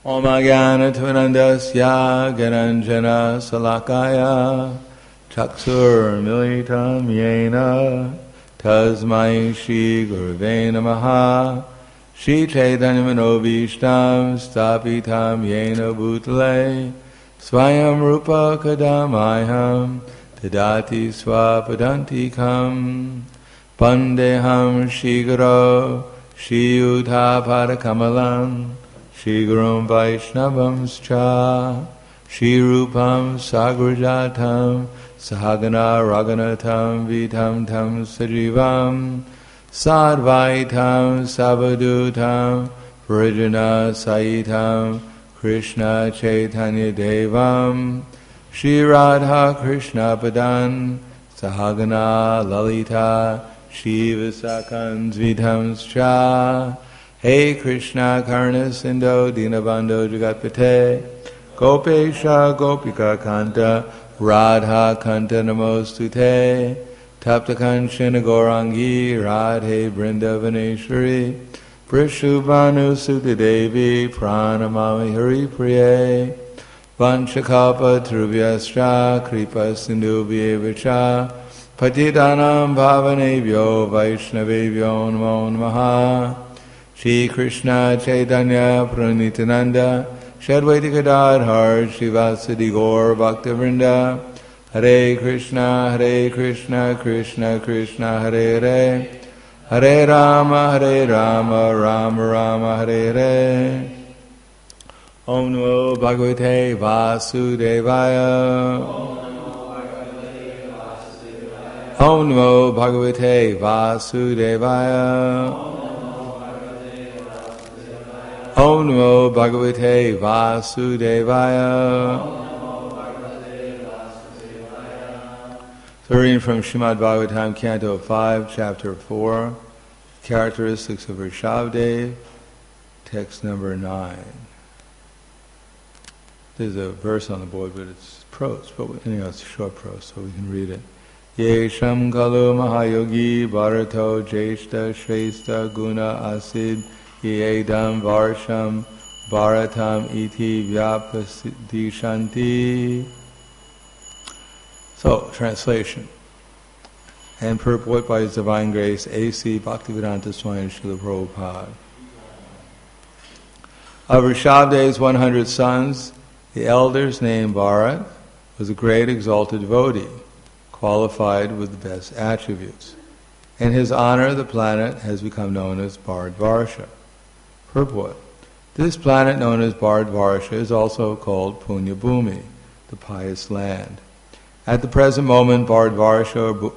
Om Agyanatvanandasya Garanjana Salakaya Chaksur Militam Yena Tasmai Shri Guruve Namaha Shri Chaitanya Manobishtam Stapitam Yena Bhutale Swayam Rupa Kadamayam Tadati Swapadantikam Pandeham Shri Guru Shri Yuddha Padakamalam Shri Gurum Vaishnavamscha Shri Rupam Sagrajatam Sahagana Raghunatam Vitam Tam Sajivam Sadvaitam Savadutam Varijana Saitam Krishna Chaitanya Devam Shri Radha Krishna Padan Sahagana Lalita Shri Visakans Vitamscha Hey Krishna Karna Sindho Dinabandho Jagatpate Gopesha Gopika Kanta Radha Kanta Namostute Tapta Kanchana Gaurangi Radhe Vrindavaneshwari Prishubhanu Sutta Devi Pranamami Hari Priye Vanchakalpa Trubhyascha Kripa Sindhu Vyevacha Patitanam Bhavanebhyo Vaishnavebhyo Namo Namaha Shri Krishna Chaitanya Pranitananda Shadvaita Gadadhar Shivasadi Gaur Bhaktavrinda Hare Krishna Krishna Krishna Hare Hare Hare Rama Rama Rama Hare Hare Om Namo Bhagavate Vasudevaya Om Namo Bhagavate Vasudevaya Om Namo Bhagavate Vasudevaya. So reading from Srimad Bhagavatam, Canto 5, Chapter 4, Characteristics of Rishabhdev, text number 9. There's a verse on the board, but it's prose, but anyhow, it's short prose, so we can read it. Yesham Kalu Mahayogi Bharato Jeshta Shrestha Guna Asid Yedam Varsham Bharatam Iti Vyapasidishanti. So, translation. And purport by His Divine Grace, A.C. Bhaktivedanta Swami Srila Prabhupada. Of Rishabhdev's 100 sons, the eldest named Bharat was a great exalted devotee, qualified with the best attributes. In his honor, the planet has become known as Bharatvarsha. Purport. This planet known as Bharatvarsha is also called Punya Bhumi, the pious land. At the present moment, Bharatbhumi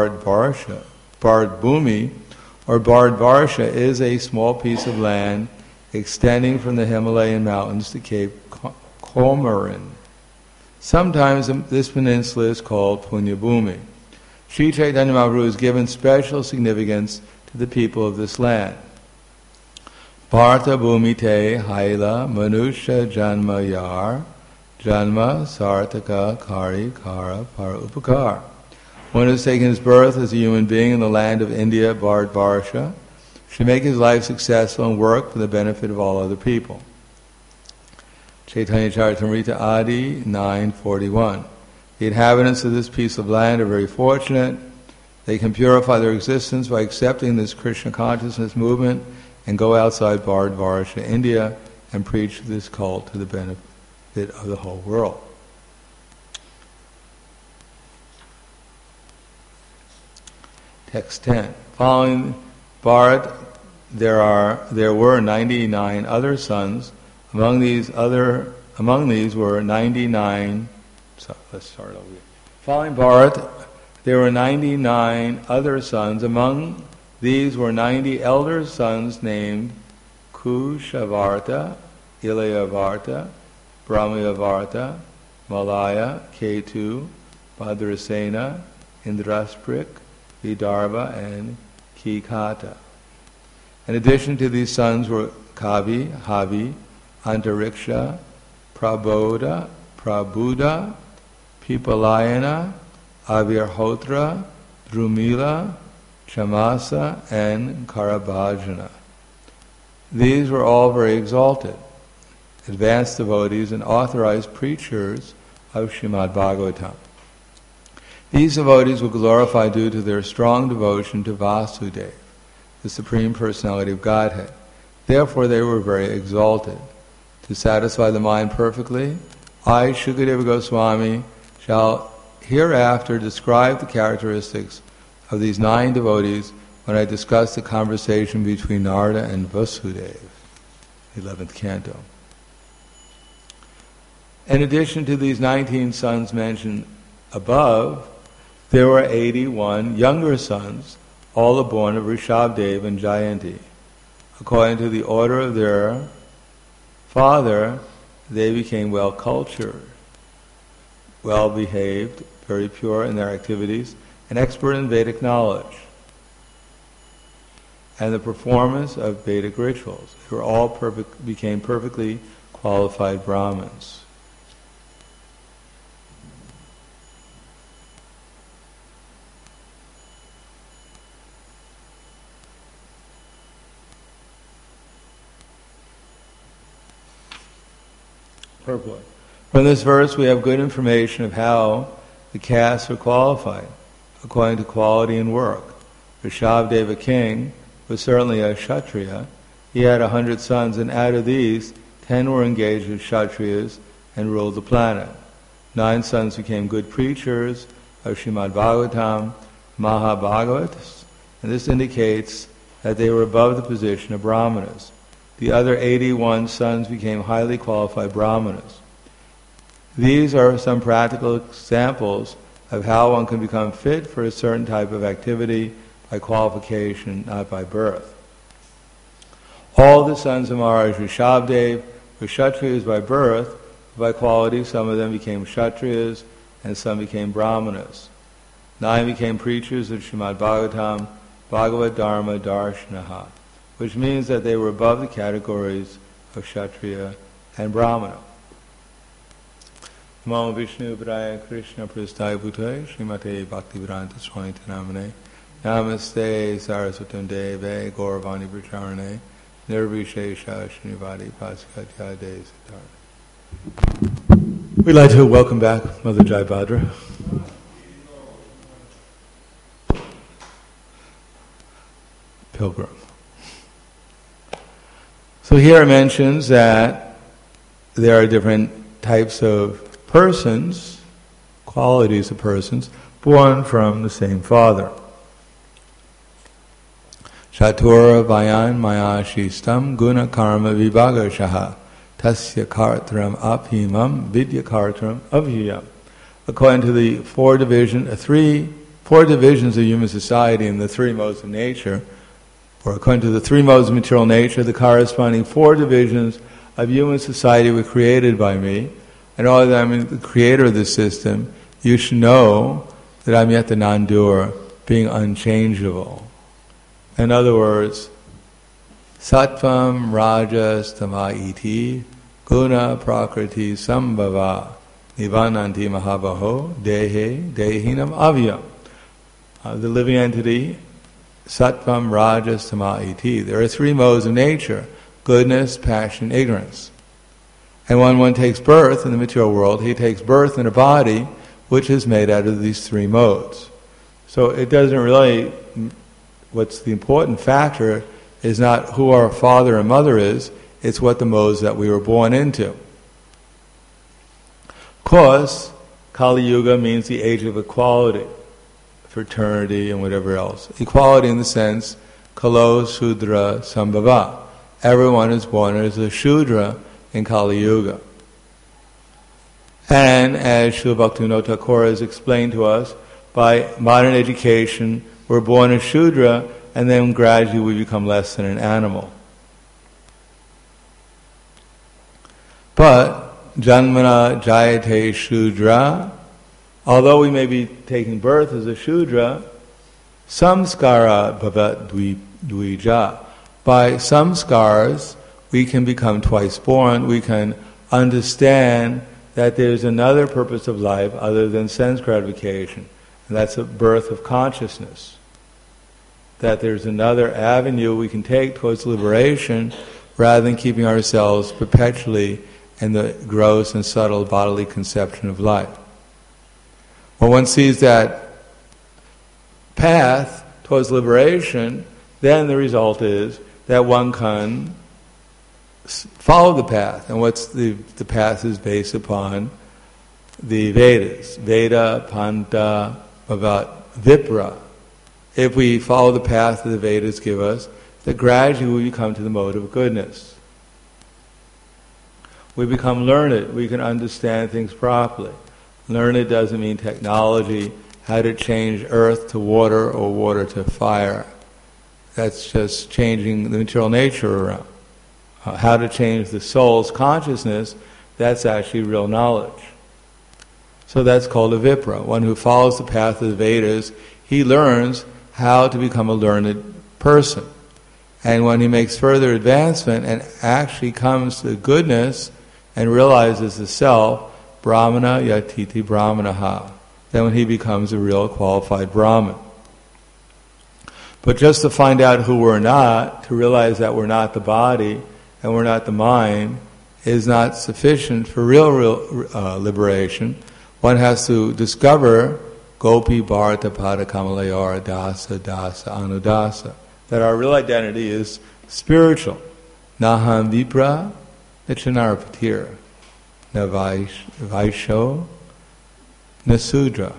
or Bharatvarsha is a small piece of land extending from the Himalayan mountains to Cape Comorin. Sometimes this peninsula is called Punya Bhumi. Sri Chaitanya Mahaprabhu has given special significance to the people of this land. Bharata Bhumite Haila Manusha Janma Yar Janma Sartaka Kari Kara Para Upakar. One who has taken his birth as a human being in the land of India, Bharatvarsha, should make his life successful and work for the benefit of all other people. Chaitanya Charitamrita Adi 9:41. The inhabitants of this piece of land are very fortunate. They can purify their existence by accepting this Krishna consciousness movement and go outside Bharatvarsha, India, and preach this cult to the benefit of the whole world. Text 10. Following Bharat, there were 99 other sons. Among these were 99. So let's start over here. Following Bharat, there were 99 other sons. Among these were 90 elder sons named Kushavarta, Ilayavarta, Brahmayavarta, Malaya, Ketu, Bhadrasena, Indrasprik, Vidarbha, and Kikata. In addition to these sons were Kavi, Havi, Antariksha, Prabodha, Pipalayana, Avirhotra, Drumila, Chamasa, and Karabhajana. These were all very exalted. advanced devotees and authorized preachers of Srimad Bhagavatam. These devotees were glorified due to their strong devotion to Vasudeva, the Supreme Personality of Godhead. Therefore they were very exalted. To satisfy the mind perfectly, I, Shukadeva Goswami, shall hereafter describe the characteristics of these 9 devotees when I discuss the conversation between Narada and Vasudeva, 11th canto. In addition to these 19 sons mentioned above, there were 81 younger sons, all born of Rishabdev and Jayanti. According to the order of their father, they became well-cultured, well-behaved, very pure in their activities, and expert in Vedic knowledge and the performance of Vedic rituals. They were all became perfectly qualified Brahmins. Purport. From this verse we have good information of how the castes were qualified, according to quality and work. Rishabdeva king was certainly a Kshatriya. He had 100 sons, and out of these, 10 were engaged as Kshatriyas and ruled the planet. 9 sons became good preachers of Srimad Bhagavatam, Mahabhagavatas, and this indicates that they were above the position of Brahmanas. The other 81 sons became highly qualified Brahmanas. These are some practical examples of how one can become fit for a certain type of activity by qualification, not by birth. All the sons of Maharaj Rishabdev were Kshatriyas by birth, by quality some of them became Kshatriyas and some became Brahmanas. 9 became preachers of Srimad Bhagavatam, Bhagavad Dharma Darshanaha, which means that they were above the categories of Kshatriya and Brahmana. Namo Vishnu Padaya Krishna Prasthaya Bhutaya Srimate Bhaktivedanta Swami Namane Namaste Saraswatam Deve Gauravani Pracharane Nirvishesha Srinivadi Pasikatya De Siddhartha. We'd like to welcome back Mother Jayabhadra. Pilgrim. So here it mentions that there are different types of persons, qualities of persons, born from the same father. Chatura vayan maya shistam guna karma vibhagashaha tasya kartram abhimam vidya kartram abhyam. According to the four divisions of human society and the 3 modes of nature, or according to the 3 modes of material nature, the corresponding 4 divisions of human society were created by me. And although that I'm the creator of this system, you should know that I'm yet the non-doer, being unchangeable. In other words, sattvam rajas tama iti guna prakriti sambhava nivananti mahabaho dehe dehinam avyam. The living entity, sattvam rajas tama iti. There are 3 modes of nature: goodness, passion, ignorance. And when one takes birth in the material world, he takes birth in a body which is made out of these 3 modes. So it doesn't really, what's the important factor is not who our father and mother is, it's what the modes that we were born into. Of course, Kali Yuga means the age of equality, fraternity and whatever else. Equality in the sense, Kalo Shudra Sambhava. Everyone is born as a Shudra in Kali Yuga. And as Srila Bhaktivinoda Thakur has explained to us, by modern education, we're born as Shudra, and then gradually we become less than an animal. But, Janmana Jayate Shudra, although we may be taking birth as a Shudra, samskara bhavat dvija. By samskars, we can become twice born. We can understand that there's another purpose of life other than sense gratification. And that's a birth of consciousness. That there's another avenue we can take towards liberation rather than keeping ourselves perpetually and the gross and subtle bodily conception of life. When one sees that path towards liberation, then the result is that one can follow the path. And what's the path is based upon the Vedas. Veda, Panta, Bhavat, Vipra. If we follow the path that the Vedas give us, that gradually we come to the mode of goodness. We become learned. We can understand things properly. Learned doesn't mean technology, how to change earth to water or water to fire. That's just changing the material nature around. How to change the soul's consciousness, that's actually real knowledge. So that's called a Vipra. One who follows the path of the Vedas, he learns how to become a learned person. And when he makes further advancement and actually comes to goodness and realizes the self, Brahmana yatiti Brahmanaha, then when he becomes a real qualified Brahmin. But just to find out who we're not, to realize that we're not the body and we're not the mind, is not sufficient for real liberation. One has to discover Gopi Bharata Pada Kamalayara Dasa Dasa Anudasa, that our real identity is spiritual. Naham Vipra Nichanarapatir Na Vaisho Na Sudra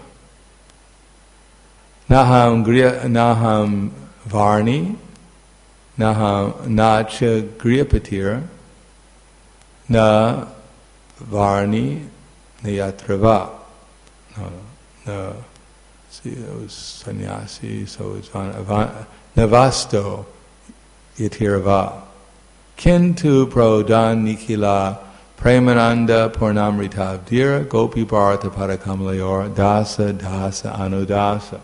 Naham Varni Naham Nacha Griyapatir Na Varni Nayatrava. No. See, it was sannyasi, so it's Navasto Yatirava. Kintu Prodhan Nikila Premananda Purnamrita Avdira Gopi Bharata Padakamalayora Dasa Dasa Anudasa.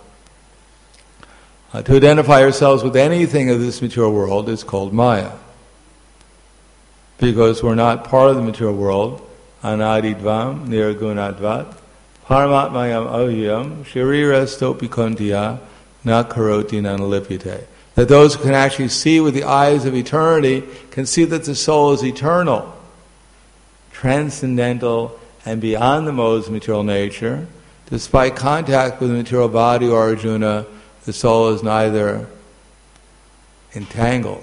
To identify ourselves with anything of this material world is called Maya. Because we're not part of the material world, Anadidvam Nirgunadvat Paramatmayam Avyam Sharira Stopikontiya Na Karoti Nanalipite. That those who can actually see with the eyes of eternity can see that the soul is eternal, transcendental, and beyond the modes of material nature. Despite contact with the material body or Arjuna, the soul is neither entangled.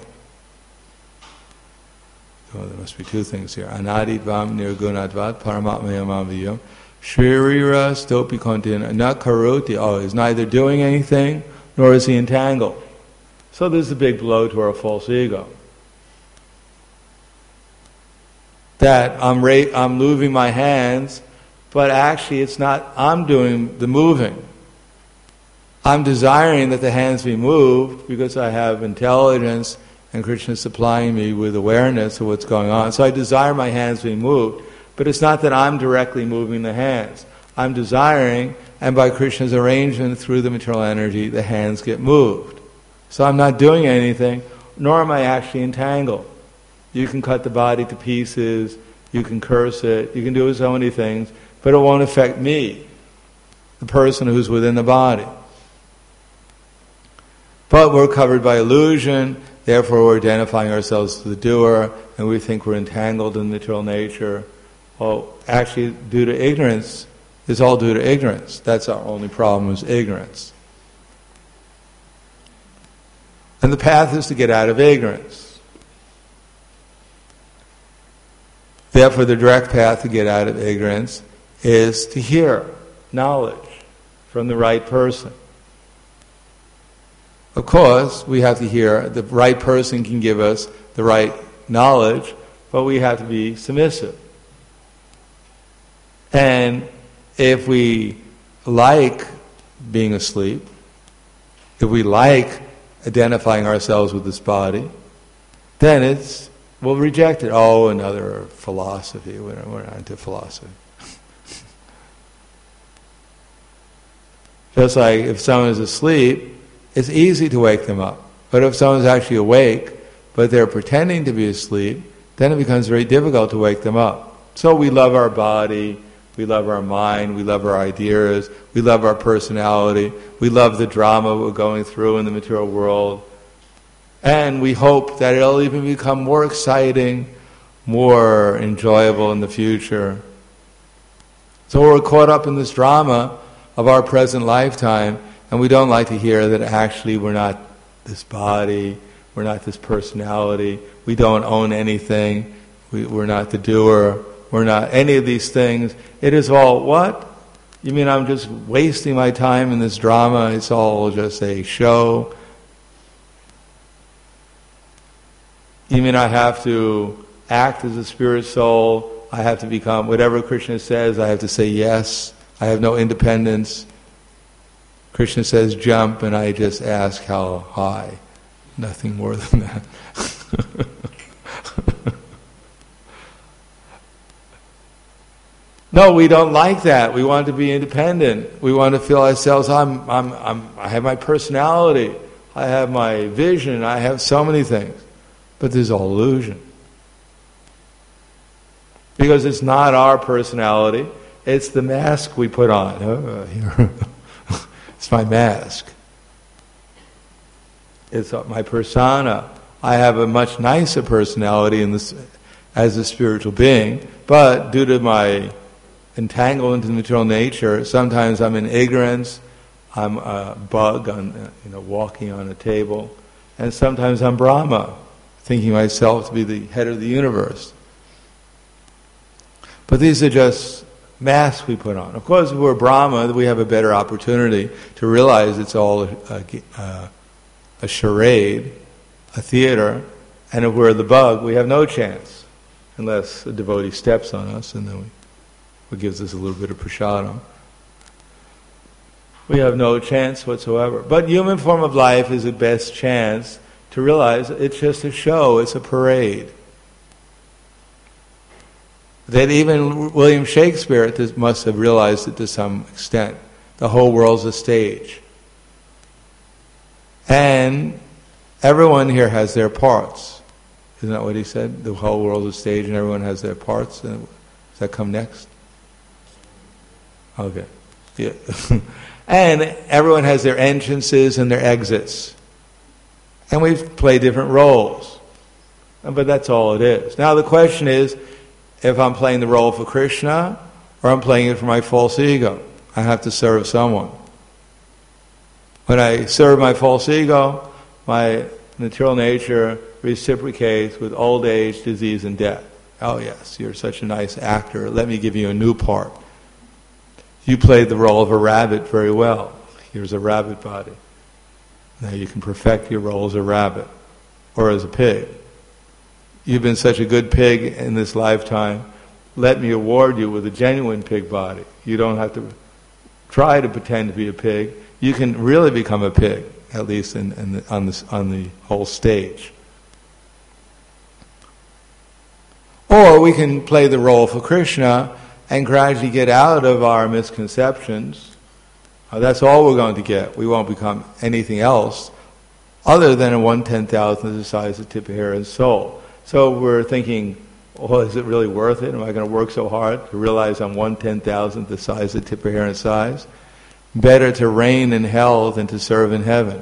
So there must be two things here. Anadidvam nirgunadvat paramatmayam aviyam shririra stopikontin na karoti. Oh, he's neither doing anything nor is he entangled. So this is a big blow to our false ego. That I'm moving my hands, but actually it's not I'm doing the moving. I'm desiring that the hands be moved because I have intelligence and Krishna is supplying me with awareness of what's going on. So I desire my hands be moved, but it's not that I'm directly moving the hands. I'm desiring, and by Krishna's arrangement through the material energy, the hands get moved. So I'm not doing anything, nor am I actually entangled. You can cut the body to pieces, you can curse it, you can do so many things, but it won't affect me, the person who's within the body. But we're covered by illusion, therefore we're identifying ourselves as the doer, and we think we're entangled in material nature. Well, actually, due to ignorance, it's all due to ignorance. That's our only problem, is ignorance. And the path is to get out of ignorance. Therefore, the direct path to get out of ignorance is to hear knowledge from the right person. Of course, we have to hear, the right person can give us the right knowledge, but we have to be submissive. And if we like being asleep, if we like identifying ourselves with this body, then we'll reject it. Oh, another philosophy. We're not into philosophy. Just like if someone is asleep, it's easy to wake them up. But if someone's actually awake, but they're pretending to be asleep, then it becomes very difficult to wake them up. So we love our body, we love our mind, we love our ideas, we love our personality, we love the drama we're going through in the material world. And we hope that it'll even become more exciting, more enjoyable in the future. So we're caught up in this drama of our present lifetime, and we don't like to hear that actually we're not this body, we're not this personality, we don't own anything, we're not the doer, we're not any of these things. It is all, what? You mean I'm just wasting my time in this drama? It's all just a show? You mean I have to act as a spirit soul? I have to become, whatever Krishna says, I have to say yes. I have no independence. Krishna says jump, and I just ask how high. Nothing more than that. No, we don't like that. We want to be independent. We want to feel ourselves, I have my personality, I have my vision, I have so many things. But there's all illusion. Because it's not our personality, it's the mask we put on. It's my mask. It's my persona. I have a much nicer personality as a spiritual being, but due to my entanglement in material nature, sometimes I'm in ignorance, I'm a bug walking on a table, and sometimes I'm Brahma, thinking myself to be the head of the universe. But these are just masks we put on. Of course, if we're Brahma, we have a better opportunity to realize it's all a charade, a theater, and if we're the bug, we have no chance, unless a devotee steps on us, and then what gives us a little bit of prasadam. We have no chance whatsoever. But human form of life is the best chance to realize it's just a show, it's a parade. That even William Shakespeare must have realized it to some extent. The whole world's a stage. And everyone here has their parts. Isn't that what he said? The whole world is a stage and everyone has their parts. Does that come next? Okay. Yeah. And everyone has their entrances and their exits. And we play different roles. But that's all it is. Now the question is, if I'm playing the role for Krishna, or I'm playing it for my false ego. I have to serve someone. When I serve my false ego, my material nature reciprocates with old age, disease, and death. Oh yes, you're such a nice actor. Let me give you a new part. You played the role of a rabbit very well. Here's a rabbit body. Now you can perfect your role as a rabbit or as a pig. You've been such a good pig in this lifetime. Let me award you with a genuine pig body. You don't have to try to pretend to be a pig. You can really become a pig, at least on the whole stage. Or we can play the role for Krishna and gradually get out of our misconceptions. That's all we're going to get. We won't become anything else other than a 1/10,000th the size of tip of hair and soul. So we're thinking, oh, is it really worth it? Am I going to work so hard to realize I'm 1/10,000th the size of tip of hair and size? Better to reign in hell than to serve in heaven.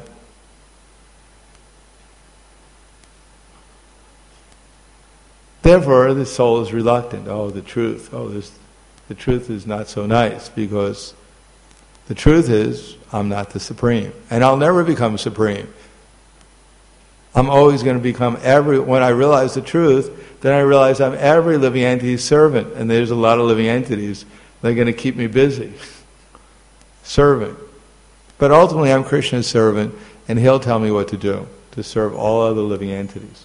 Therefore, the soul is reluctant. Oh, the truth. The truth is not so nice, because the truth is, I'm not the supreme. And I'll never become supreme. I'm always going to become when I realize the truth, then I realize I'm every living entity's servant. And there's a lot of living entities that are going to keep me busy. Serving. But ultimately I'm Krishna's servant, and he'll tell me what to do, to serve all other living entities.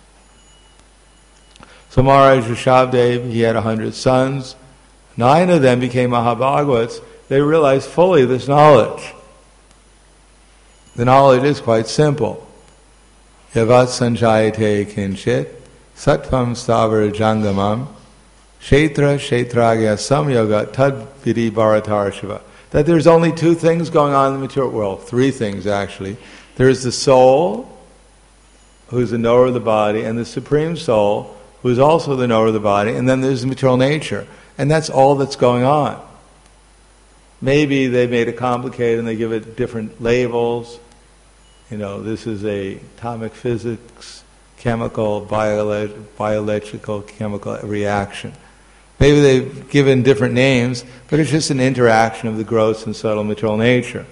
So Maharaj Rishabdev, he had 100 sons. 9 of them became Mahabhagavats. They realized fully this knowledge. The knowledge is quite simple. Yavat sanjayate kinchit sattvam stavara jangamam kshetra kshetragya samyoga tad vidi bharatarshava. That there's only 2 things going on in the material world. 3 things actually. There's the soul, who's the knower of the body, and the Supreme Soul, who's also the knower of the body, and then there's the material nature. And that's all that's going on. Maybe they made it complicated and they give it different labels. This is atomic physics, biological chemical reaction. Maybe they've given different names, but it's just an interaction of the gross and subtle material nature.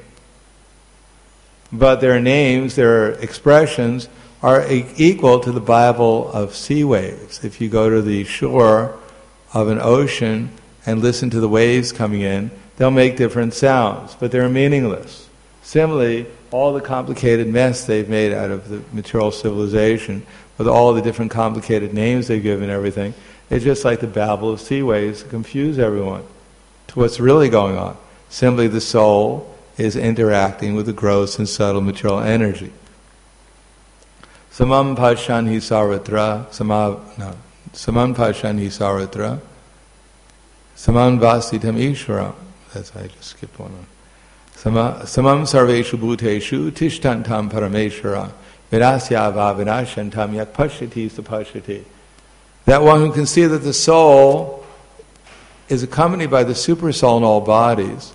But their names, their expressions, are equal to the babble of sea waves. If you go to the shore of an ocean and listen to the waves coming in, they'll make different sounds, but they're meaningless. Similarly, all the complicated mess they've made out of the material civilization, with all the different complicated names they've given everything, it's just like the babble of sea waves to confuse everyone to what's really going on. Simply the soul is interacting with the gross and subtle material energy. Samam pashan hi sarvatra, samam pashan hi sarvatra, samam vasitam ishvaram. That's, I just skipped one on. Samam sarveshu bhuteshu tishtantam parameshvara vinasya va vinashantam yak pashyati sapashyati. That one who can see that the soul is accompanied by the supersoul in all bodies,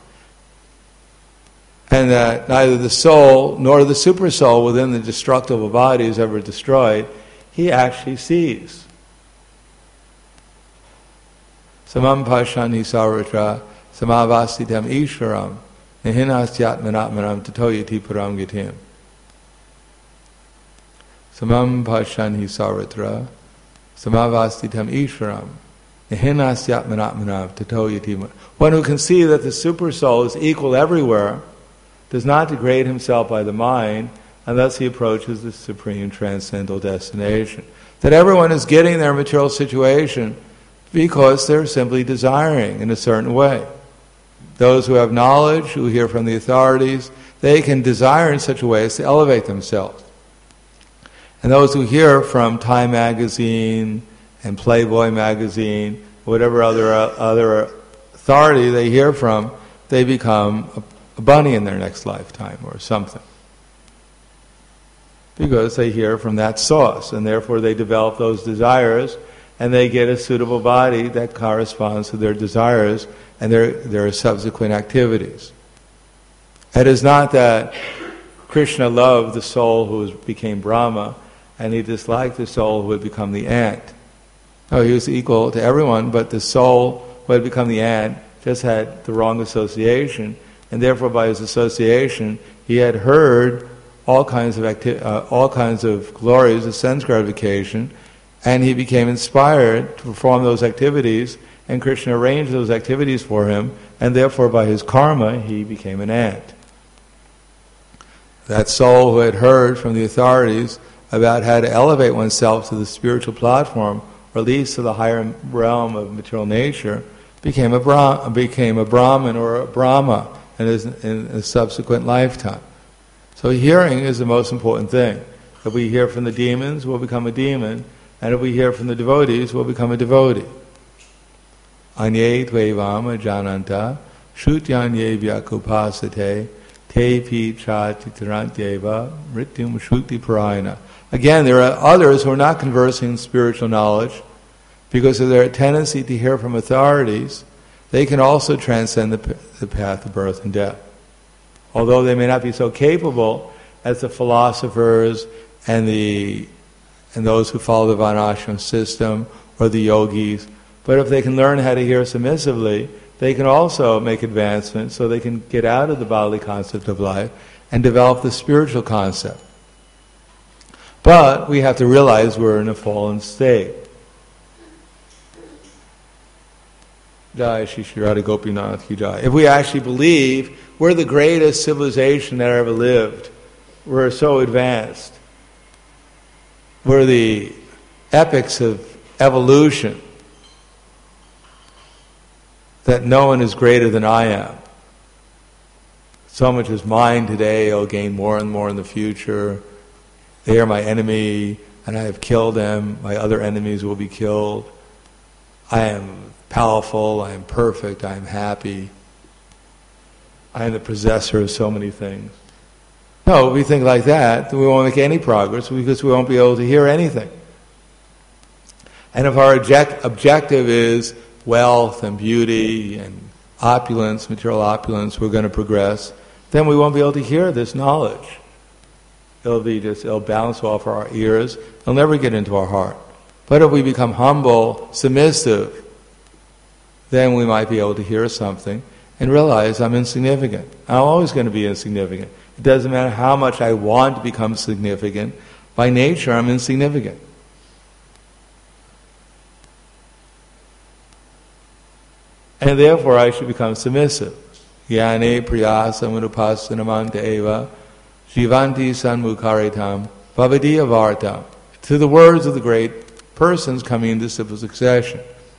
and that neither the soul nor the supersoul within the destructible body is ever destroyed, he actually sees. Samam pashani sarvatra samavasitam ishvaram nihinasyatmanatmanam tatoyati param gitim. Samam pashani sarvatra samavastitam ishvaram nihinasyatmanatmanam tatoyati. One who can see that the supersoul is equal everywhere does not degrade himself by the mind, and thus he approaches the supreme transcendental destination. That everyone is getting their material situation because they're simply desiring in a certain way. Those who have knowledge, who hear from the authorities, they can desire in such a way as to elevate themselves. And those who hear from Time magazine and Playboy magazine, whatever other authority they hear from, they become a bunny in their next lifetime or something. Because they hear from that source, and therefore they develop those desires, and they get a suitable body that corresponds to their desires and their subsequent activities. It is not that Krishna loved the soul who became Brahma, and he disliked the soul who had become the ant. No, he was equal to everyone, but the soul who had become the ant just had the wrong association, and therefore by his association he had heard all kinds of glories of sense gratification, and he became inspired to perform those activities, and Krishna arranged those activities for him, and therefore by his karma he became an ant. That soul who had heard from the authorities about how to elevate oneself to the spiritual platform, or at least to the higher realm of material nature, became a Brahman or a Brahma in a subsequent lifetime. So hearing is the most important thing. If we hear from the demons, we'll become a demon, and if we hear from the devotees, we'll become a devotee. Anye tvevama jananta shrutyanye vyakupasate tepi chatitratyeva mrityum shruti parayana. Again, there are others who are not conversing in spiritual knowledge because of their tendency to hear from authorities. They can also transcend the path of birth and death. Although they may not be so capable as the philosophers and those who follow the Varnashram system or the yogis, but if they can learn how to hear submissively, they can also make advancements so they can get out of the bodily concept of life and develop the spiritual concept. But we have to realize we're in a fallen state. Jai Shri Shri Radha Gopinath Ki Jai. If we actually believe we're the greatest civilization that ever lived, we're so advanced, we're the epics of evolution, that no one is greater than I am. So much is mine today, I'll gain more and more in the future. They are my enemy, and I have killed them. My other enemies will be killed. I am powerful, I am perfect, I am happy. I am the possessor of so many things. No, if we think like that, then we won't make any progress because we won't be able to hear anything. And if our objective is wealth and beauty and opulence, material opulence, we're going to progress, then we won't be able to hear this knowledge. it'll bounce off our ears. It'll never get into our heart. But if we become humble, submissive, then we might be able to hear something and realize I'm insignificant. I'm always going to be insignificant. It doesn't matter how much I want to become significant. By nature, I'm insignificant. And therefore, I should become submissive. Yane priyasa manupasanamanta eva jivanti sanmukaritam bhavadiya vartam. To the words of the great persons coming into civil succession.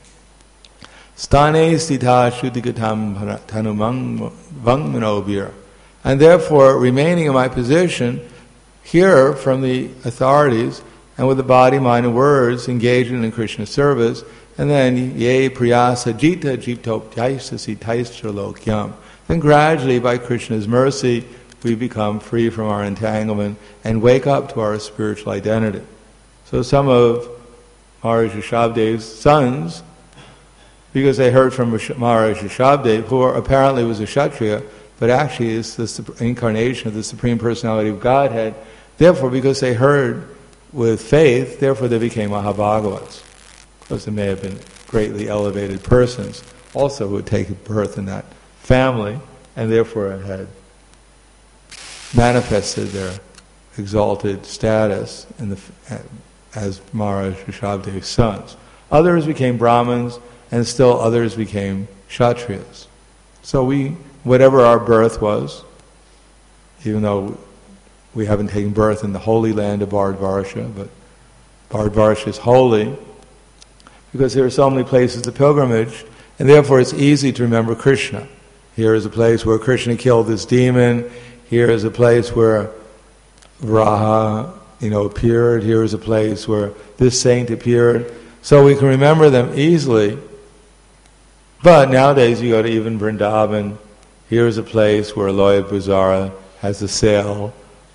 Stane stita shuddhikatam tanumang vangmanobir. And therefore, remaining in my position, hear from the authorities, and with the body, mind, and words, engaging in Krishna service, and then, ye priyasa jita jiptopyaisasi taisralokyam. Then gradually, by Krishna's mercy, we become free from our entanglement and wake up to our spiritual identity. So some of Maharaj Rishabhadev's sons, because they heard from Maharaj Rishabhadev, who apparently was a Kshatriya, but actually is the incarnation of the Supreme Personality of Godhead, therefore, because they heard with faith, therefore they became Mahabhagavats. Because they may have been greatly elevated persons also who had taken birth in that family, and therefore had manifested their exalted status as Maharaj Rishabhadev's sons. Others became Brahmins, and still others became Kshatriyas. So whatever our birth was, even though we haven't taken birth in the holy land of Bharatvarsha, but Bharatvarsha is holy, because there are so many places of pilgrimage, and therefore it's easy to remember Krishna. Here is a place where Krishna killed this demon. Here is a place where Varaha, appeared. Here is a place where this saint appeared. So we can remember them easily. But nowadays you go to even Vrindavan. Here is a place where Aloya Buzara has a sale.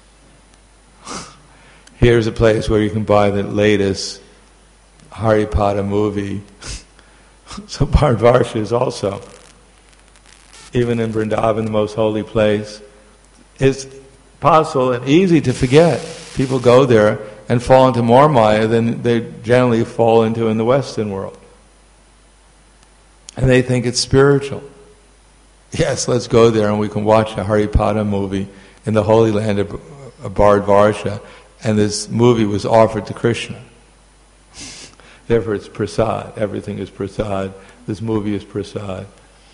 Here's a place where you can buy the latest Haripada movie. So Bharatvarsha is also, even in Vrindavan, the most holy place, it's possible and easy to forget. People go there and fall into more Maya than they generally fall into in the Western world. And they think it's spiritual. Yes, let's go there and we can watch a Haripada movie in the holy land of Bharatvarsha, and this movie was offered to Krishna. Therefore it's prasad. Everything is prasad. This movie is prasad.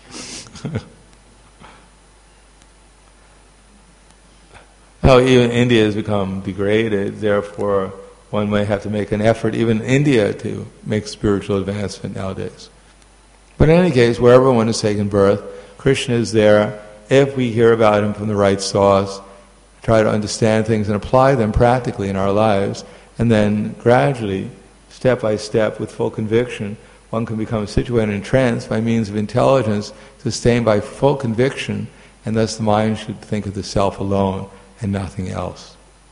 Now even India has become degraded, therefore one may have to make an effort, even in India, to make spiritual advancement nowadays. But in any case, wherever one has taken birth, Krishna is there. If we hear about him from the right source, try to understand things and apply them practically in our lives, and then gradually, step by step, with full conviction, one can become situated in trance by means of intelligence sustained by full conviction, and thus the mind should think of the self alone and nothing else.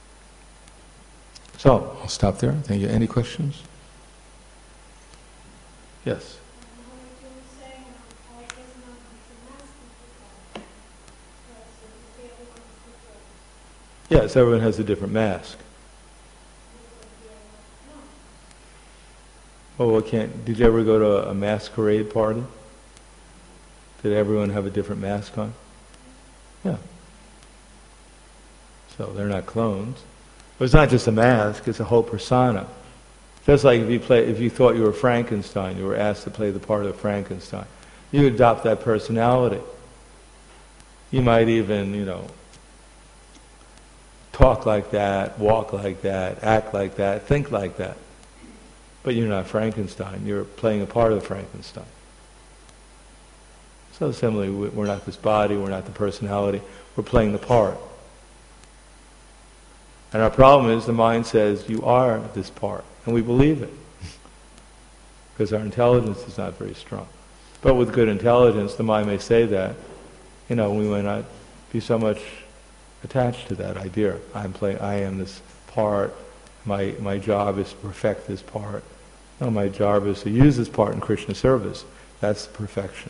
So, I'll stop there. Thank you. Any questions? Yes? Yes, everyone has a different mask. Oh, did you ever go to a masquerade party? Did everyone have a different mask on? Yeah. So they're not clones. But it's not just a mask, it's a whole persona. Just like if you thought you were Frankenstein, you were asked to play the part of Frankenstein, you adopt that personality. You might even, talk like that, walk like that, act like that, think like that. But you're not Frankenstein, you're playing a part of Frankenstein. So similarly, we're not this body, we're not the personality, we're playing the part. And our problem is the mind says, you are this part, and we believe it. Because our intelligence is not very strong. But with good intelligence, the mind may say that, we may not be so much attached to that idea. I am this part, my job is to perfect this part. No, my job is to use this part in Krishna service. That's perfection.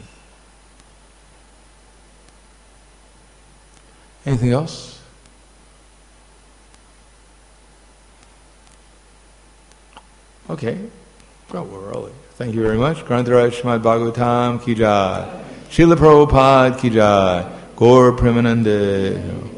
Anything else? Okay. Well, we're early. Thank you very much. Grantaraj Srimad Bhagavatam ki jai. Srila Prabhupada ki jai. Gaur Premanande.